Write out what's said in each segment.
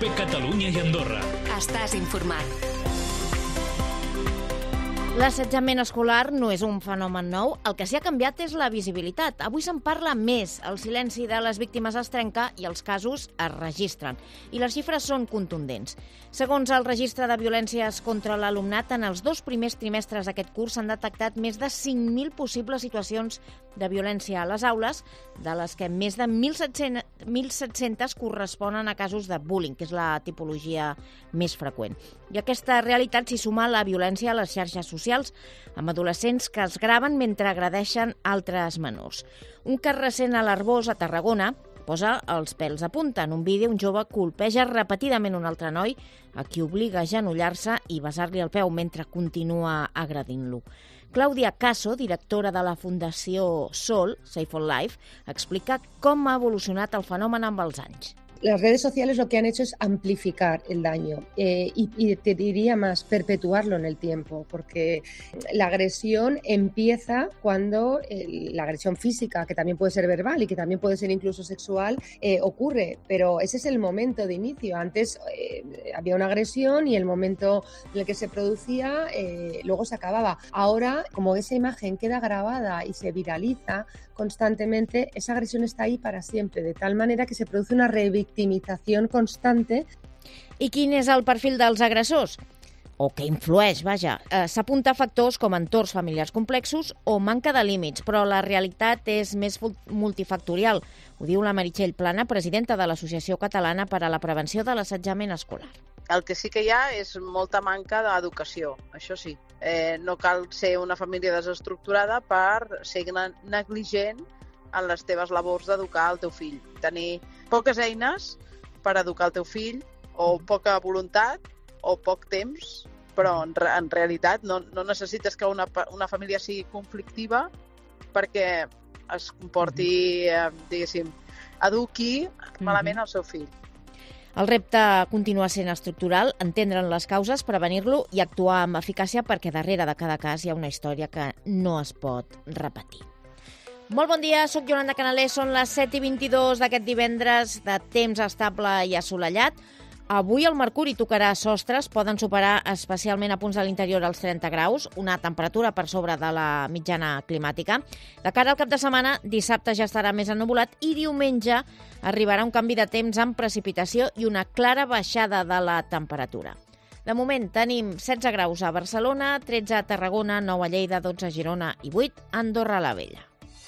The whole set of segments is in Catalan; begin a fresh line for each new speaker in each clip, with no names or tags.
COPE Catalunya i Andorra.
Estàs informat.
L'assetjament escolar no és un fenomen nou, el que s'hi ha canviat és la visibilitat. Avui se'n parla més, el silenci de les víctimes es trenca i els casos es registren. I les xifres són contundents. Segons el registre de violències contra l'alumnat, en els 2 primers trimestres d'aquest curs s'han detectat més de 5.000 possibles situacions de violència a les aules, de les que més de 1.700 corresponen a casos de bullying, que és la tipologia més freqüent. I a aquesta realitat s'hi suma la violència a les xarxes socials, amb adolescents que es graven mentre agredeixen altres menors. Un cas recent a l'Arboç, a Tarragona, posa els pèls a punta. En un vídeo, un jove colpeja repetidament un altre noi, a qui obliga a agenollar-se i besar-li el peu mentre continua agredint-lo. Clàudia Caso, directora de la Fundació Sol, Safe for Life, explica com ha evolucionat el fenomen amb els anys.
Las redes sociales lo que han hecho es amplificar el daño y te diría más, perpetuarlo en el tiempo, porque la agresión empieza cuando la agresión física, que también puede ser verbal y que también puede ser incluso sexual, ocurre, pero ese es el momento de inicio. Antes había una agresión y el momento en el que se producía luego se acababa. Ahora, como esa imagen queda grabada y se viraliza constantemente, esa agresión está ahí para siempre, de tal manera que se produce una revictimización constante.
I quin és el perfil dels agressors? O que influeix, vaja. S'apunta a factors com entorns familiars complexos o manca de límits, però la realitat és més multifactorial. Ho diu la Meritxell Plana, presidenta de l'Associació Catalana per a la Prevenció de l'Assetjament Escolar.
El que sí que hi ha és molta manca d'educació, això sí. No cal ser una família desestructurada per ser negligent en les teves labors d'educar el teu fill. Tenir poques eines per educar el teu fill, o poca voluntat, o poc temps, però en realitat no necessites que una família sigui conflictiva perquè es comporti, diguéssim, eduqui malament el seu fill.
El repte continua sent estructural, entendre'n les causes, prevenir-lo i actuar amb eficàcia perquè darrere de cada cas hi ha una història que no es pot repetir. Molt bon dia, soc Yolanda Canalés, són les 7:22 d'aquest divendres de temps estable i assolellat. Avui el mercuri tocarà sostres, poden superar especialment a punts de l'interior els 30 graus, una temperatura per sobre de la mitjana climàtica. De cara al cap de setmana, dissabte ja estarà més ennuvolat i diumenge arribarà un canvi de temps amb precipitació i una clara baixada de la temperatura. De moment tenim 16 graus a Barcelona, 13 a Tarragona, 9 a Lleida, 12 a Girona i 8 a Andorra la Vella.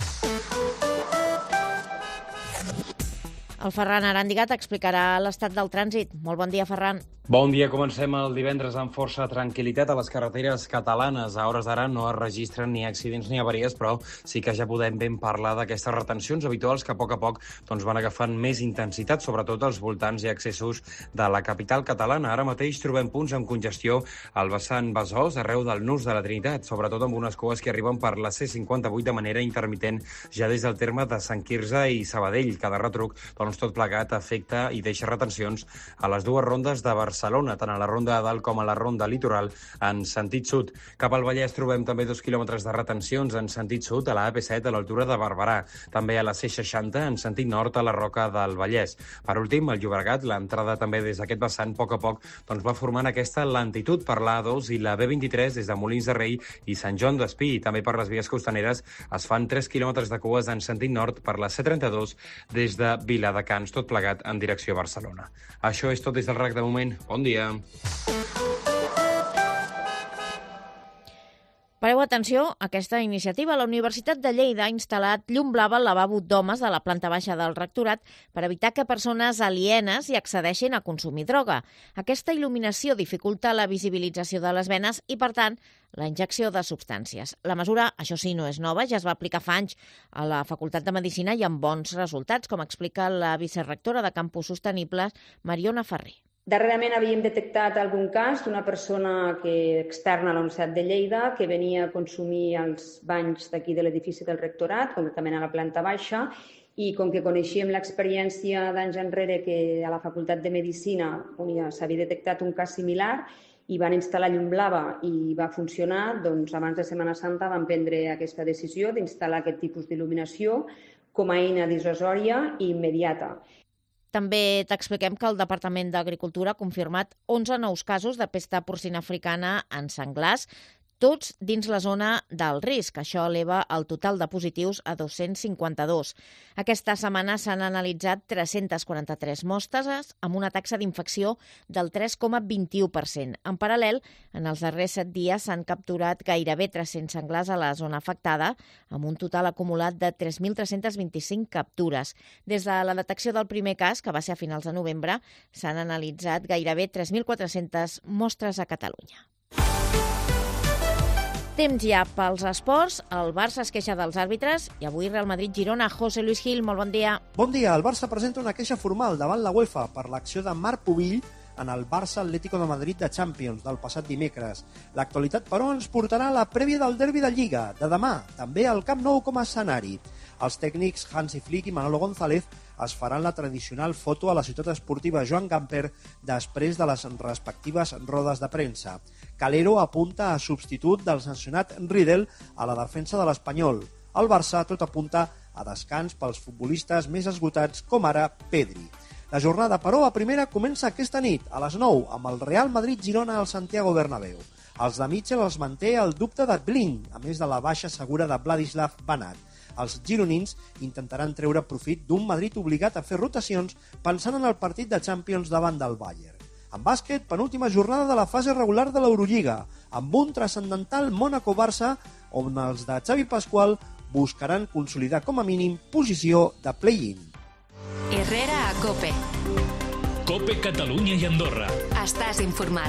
El Ferran Arandigat explicarà l'estat del trànsit. Molt bon dia, Ferran.
Bon dia, comencem el divendres amb força tranquil·litat a les carreteres catalanes. A hores d'ara no es registren ni accidents ni avaries, però sí que ja podem ben parlar d'aquestes retencions habituals que a poc van agafant més intensitat, sobretot als voltants i accessos de la capital catalana. Ara mateix trobem punts amb congestió al vessant Besòs, arreu del Nus de la Trinitat, sobretot amb unes cues que arriben per la C58 de manera intermitent ja des del terme de Sant Quirze i Sabadell. Cada retruc, tot plegat afecta i deixa retencions a les dues rondes de Barcelona, tant a la ronda de dalt com a la ronda litoral en sentit sud. Cap al Vallès trobem també 2 quilòmetres de retencions en sentit sud a la AP7 a l'altura de Barberà, també a la C60 en sentit nord a la Roca del Vallès. Per últim, al Llobregat, l'entrada també des d'aquest vessant a poc va formant aquesta lentitud per l'A2 i la B23 des de Molins de Rei i Sant Joan d'Espí. També per les vies costaneres es fan 3 quilòmetres de cues en sentit nord per la C32 des de Viladecans, tot plegat en direcció a Barcelona. Això és tot des del RAC de moment. Bon dia.
Pareu atenció a aquesta iniciativa. La Universitat de Lleida ha instal·lat llum blava al lavabo d'homes de la planta baixa del rectorat per evitar que persones alienes hi accedeixin a consumir droga. Aquesta il·luminació dificulta la visibilització de les venes i, per tant, la injecció de substàncies. La mesura, això sí, no és nova, ja es va aplicar fa anys a la Facultat de Medicina i amb bons resultats, com explica la vicerectora de Campus Sostenibles, Mariona Ferrer.
Darrerament havíem detectat algun cas d'una persona externa a la Universitat de Lleida que venia a consumir als banys d'aquí de l'edifici del rectorat, concretament a la planta baixa, i com que coneixíem l'experiència d'anys enrere que a la Facultat de Medicina on s'havia detectat un cas similar i van instal·lar llum blava i va funcionar, doncs abans de Setmana Santa van prendre aquesta decisió d'instal·lar aquest tipus d'il·luminació com a eina dissuasòria i immediata.
També t'expliquem que el Departament d'Agricultura ha confirmat 11 nous casos de pesta porcina africana en senglars, tots dins la zona del risc. Això eleva el total de positius a 252. Aquesta setmana s'han analitzat 343 mostres amb una taxa d'infecció del 3,21%. En paral·lel, en els darrers 7 dies s'han capturat gairebé 300 senglars a la zona afectada, amb un total acumulat de 3.325 captures. Des de la detecció del primer cas, que va ser a finals de novembre, s'han analitzat gairebé 3.400 mostres a Catalunya. Temps ja pels esports. El Barça es queixa dels àrbitres i avui Real Madrid-Girona. José Luis Gil, molt bon dia.
Bon dia. El Barça presenta una queixa formal davant la UEFA per l'acció de Marc Pubill en el Barça Atlético de Madrid de Champions del passat dimecres. L'actualitat, però, ens portarà a la prèvia del derbi de Lliga, de demà, també al Camp Nou com a escenari. Els tècnics Hansi Flick i Manolo González es faran la tradicional foto a la ciutat esportiva Joan Gamper després de les respectives rodes de premsa. Calero apunta a substitut del sancionat Riedel a la defensa de l'Espanyol. El Barça tot apunta a descans pels futbolistes més esgotats com ara Pedri. La jornada, però, a primera comença aquesta nit, a les 9, amb el Real Madrid-Girona al Santiago Bernabéu. Els de Mitchell els manté el dubte de Blin, a més de la baixa segura de Vladislav Banat. Els gironins intentaran treure profit d'un Madrid obligat a fer rotacions pensant en el partit de Champions davant del Bayern. En bàsquet, penúltima jornada de la fase regular de l'Eurolliga, amb un transcendental Mónaco-Barça, on els de Xavi Pascual buscaran consolidar com a mínim posició de play-in.
Herrera a COPE.
COPE Catalunya y Andorra.
Estás informat.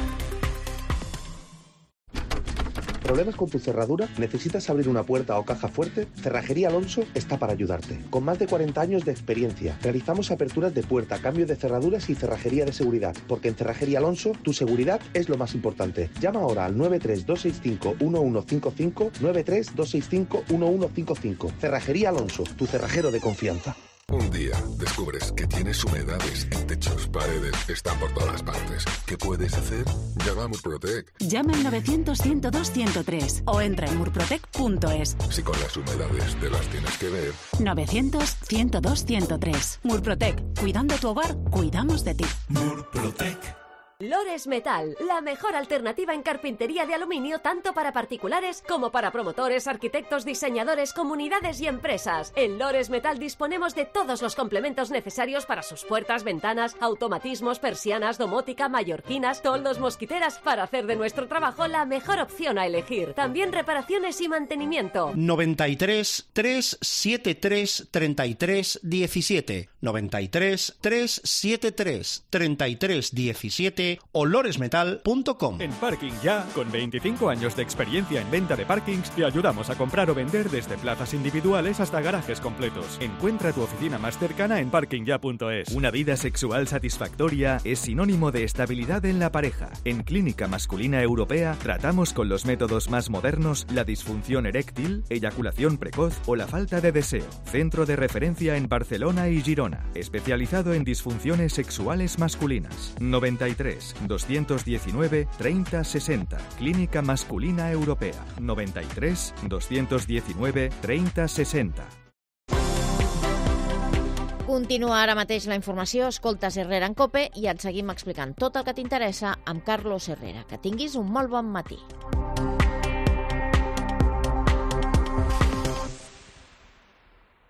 ¿Problemas con tu cerradura? ¿Necesitas abrir una puerta o caja fuerte? Cerrajería Alonso está para ayudarte. Con más de 40 años de experiencia, realizamos aperturas de puerta, cambio de cerraduras y cerrajería de seguridad. Porque en Cerrajería Alonso, tu seguridad es lo más importante. Llama ahora al 93265-1155, 93265-1155. Cerrajería Alonso, tu cerrajero de confianza.
Un día descubres que tienes humedades en techos, paredes, están por todas partes. ¿Qué puedes hacer? Llama a Murprotec.
Llama al 900-102-103 o entra en murprotec.es.
Si con las humedades te las tienes que ver.
900-102-103. Murprotec. Cuidando tu hogar, cuidamos de ti.
Murprotec.
Lores Metal, la mejor alternativa en carpintería de aluminio tanto para particulares como para promotores, arquitectos, diseñadores, comunidades y empresas. En Lores Metal disponemos de todos los complementos necesarios para sus puertas, ventanas, automatismos, persianas, domótica, mallorquinas, toldos, mosquiteras, para hacer de nuestro trabajo la mejor opción a elegir. También reparaciones y mantenimiento.
93 373 33 17 93 373 33 17 o loresmetal.com.
En Parking Ya, con 25 años de experiencia en venta de parkings, te ayudamos a comprar o vender desde plazas individuales hasta garajes completos. Encuentra tu oficina más cercana en parkingya.es. Una vida sexual satisfactoria es sinónimo de estabilidad en la pareja. En Clínica Masculina Europea tratamos con los métodos más modernos la disfunción eréctil, eyaculación precoz o la falta de deseo. Centro de referencia en Barcelona y Girona, especializado en disfunciones sexuales masculinas. 93 219 30 60. Clínica Masculina Europea. 93 219 30 60.
Continua ara mateix la informació. Escoltes Herrera en COPE i et seguim explicant tot el que t'interessa amb Carlos Herrera. Que tinguis un molt bon matí.